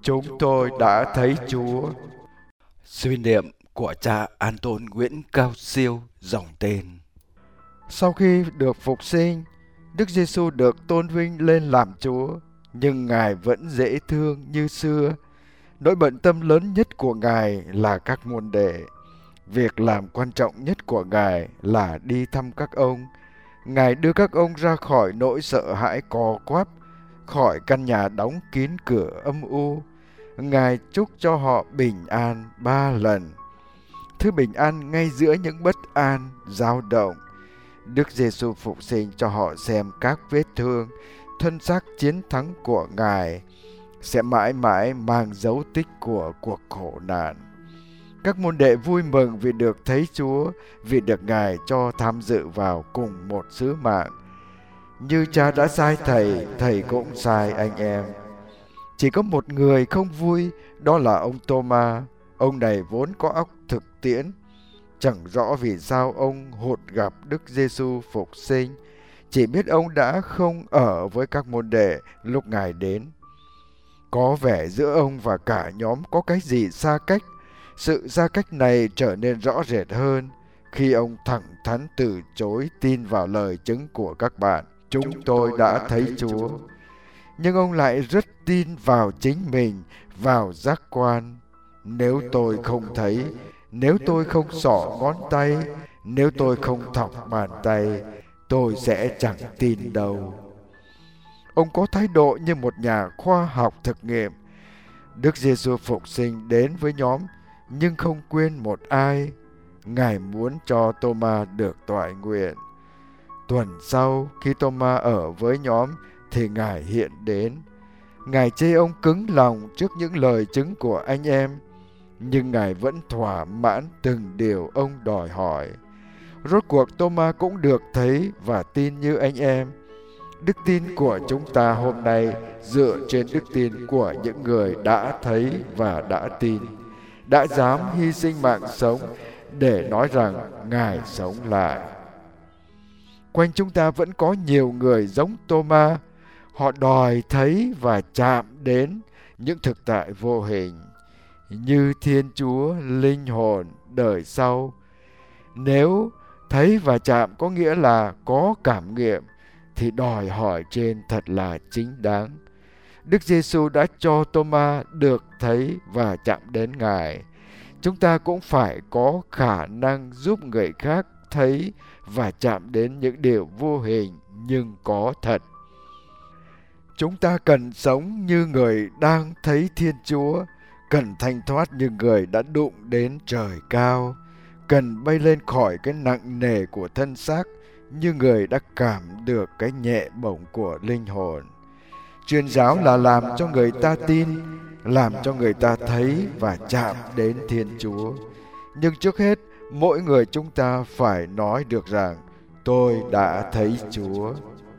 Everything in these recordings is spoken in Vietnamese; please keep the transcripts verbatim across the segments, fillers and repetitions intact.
chúng tôi đã thấy Chúa. Suy niệm của cha Anton Nguyễn Cao Siêu, dòng tên. Sau khi được phục sinh, Đức Giêsu được tôn vinh lên làm Chúa, nhưng Ngài vẫn dễ thương như xưa. Nỗi bận tâm lớn nhất của Ngài là các môn đệ. Việc làm quan trọng nhất của Ngài là đi thăm các ông. Ngài đưa các ông ra khỏi nỗi sợ hãi co quắp, khỏi căn nhà đóng kín cửa âm u. Ngài chúc cho họ bình an ba lần. Thứ bình an ngay giữa những bất an, dao động. Đức Giêsu phục sinh cho họ xem các vết thương, thân xác chiến thắng của Ngài sẽ mãi mãi mang dấu tích của cuộc khổ nạn. Các môn đệ vui mừng vì được thấy Chúa, vì được Ngài cho tham dự vào cùng một sứ mạng. Như Cha đã sai Thầy, Thầy cũng sai anh em. Chỉ có một người không vui, đó là ông Tô-ma. Ông này vốn có óc thực tiễn. Chẳng rõ vì sao ông hụt gặp Đức Giêsu phục sinh, chỉ biết ông đã không ở với các môn đệ lúc Ngài đến. Có vẻ giữa ông và cả nhóm có cái gì xa cách. Sự xa cách này trở nên rõ rệt hơn khi ông thẳng thắn từ chối tin vào lời chứng của các bạn. Chúng tôi đã thấy Chúa. Nhưng ông lại rất tin vào chính mình, vào giác quan. Nếu tôi không thấy, nếu tôi không xỏ ngón tay, nếu tôi không thọc bàn tay, tôi sẽ chẳng tin đâu. Ông có thái độ như một nhà khoa học thực nghiệm. Đức Giêsu phục sinh đến với nhóm, nhưng không quên một ai. Ngài muốn cho Tô-ma được toại nguyện. Tuần sau, khi Tô-ma ở với nhóm, thì Ngài hiện đến. Ngài chê ông cứng lòng trước những lời chứng của anh em, nhưng Ngài vẫn thỏa mãn từng điều ông đòi hỏi. Rốt cuộc Tô-ma cũng được thấy và tin như anh em. Đức tin của chúng ta hôm nay dựa trên đức tin của những người đã thấy và đã tin, đã dám hy sinh mạng sống để nói rằng Ngài sống lại. Quanh chúng ta vẫn có nhiều người giống Tô-ma. Họ đòi thấy và chạm đến những thực tại vô hình, như Thiên Chúa, linh hồn, đời sau. Nếu thấy và chạm có nghĩa là có cảm nghiệm, thì đòi hỏi trên thật là chính đáng. Đức Giêsu đã cho Tô-ma được thấy và chạm đến Ngài. Chúng ta cũng phải có khả năng giúp người khác thấy và chạm đến những điều vô hình nhưng có thật. Chúng ta cần sống như người đang thấy Thiên Chúa, cần thanh thoát như người đã đụng đến trời cao, cần bay lên khỏi cái nặng nề của thân xác như người đã cảm được cái nhẹ bổng của linh hồn. Truyền giáo là làm cho người ta tin, làm cho người ta thấy và chạm đến Thiên Chúa. Nhưng trước hết, mỗi người chúng ta phải nói được rằng tôi đã thấy Chúa.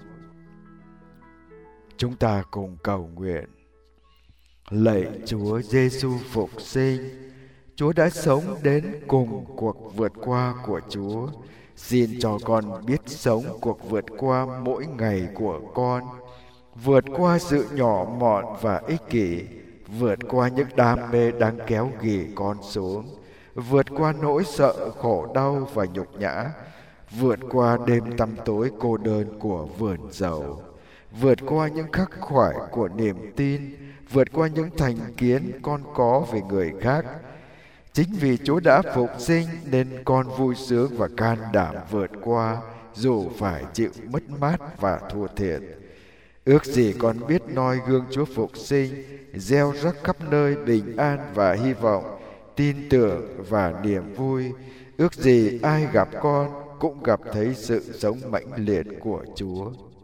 Chúng ta cùng cầu nguyện. Lạy Chúa Giêsu phục sinh, Chúa đã sống đến cùng cuộc vượt qua của Chúa. Xin cho con biết sống cuộc vượt qua mỗi ngày của con, vượt qua sự nhỏ mọn và ích kỷ, vượt qua những đam mê đang kéo ghì con xuống, vượt qua nỗi sợ, khổ đau và nhục nhã, vượt qua đêm tăm tối cô đơn của vườn dầu, vượt qua những khắc khoải của niềm tin, vượt qua những thành kiến con có về người khác. Chính vì Chúa đã phục sinh nên con vui sướng và can đảm vượt qua, dù phải chịu mất mát và thua thiệt. Ước gì con biết noi gương Chúa phục sinh, gieo rắc khắp nơi bình an và hy vọng, tin tưởng và niềm vui. Ước gì ai gặp con cũng gặp thấy sự sống mãnh liệt của Chúa.